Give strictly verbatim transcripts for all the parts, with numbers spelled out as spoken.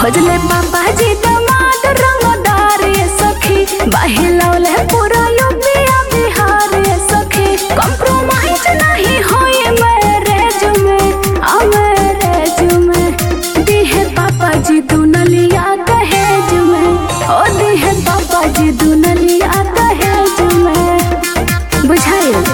खोजले पापा जी दामाद रंगदार ये सखी, बहिलौले पूरा यूपी बिहार ये सखी। कॉम्प्रोमाइज नहीं होई मैरिज में, आ मैरिज में दिहे पापा जी दुनलिया दहेज में, ओ दिहे पापा जी दुनलिया दहेज में। बुझाइल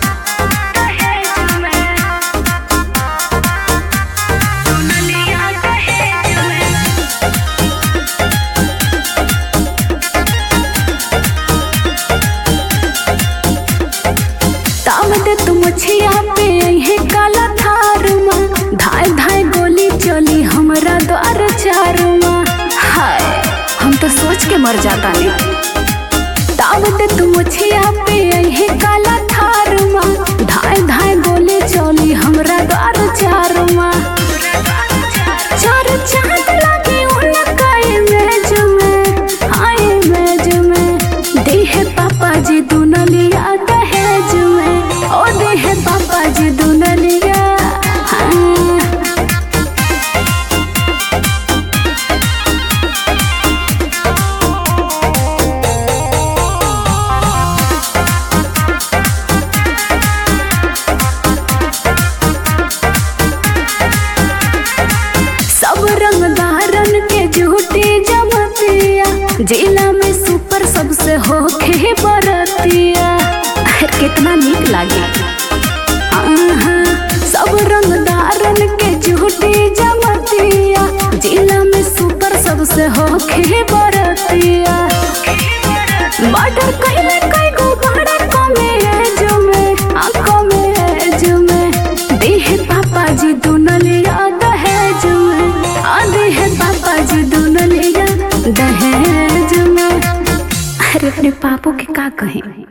दे तुम छिया पे है काला थार में, धाय धाय गोली चली हमरा द्वार चार में। हाय हम तो सोच के मर जाता नहीं। ताव दे तुम छिया पे है काला थार में, धाय धाय गोली चली हमरा द्वार चार में। चार चांद लगी उनका इमेज में, हाँ इमेज में दिहे पापा जी दुनलिया दहेज में, ओ दिहे पापा जी दुनलिया। हाँ सब रंगदारन के झूठी जमतिया, जिला में सुपर सबसे होके बरतिया। कितना नीक लागे सब रंगदारन के झूठी जमतिया, जिला में सुपर सबसे होके बरतिया। मर्डर कइले कई गो बड़ा कमे एज में, आ कमे एज में दिहे पापा जी दुनलिया दहेज में, आ दिहे पापा जी दुनलिया दहेज में। अरे अपने पापो के का कहें।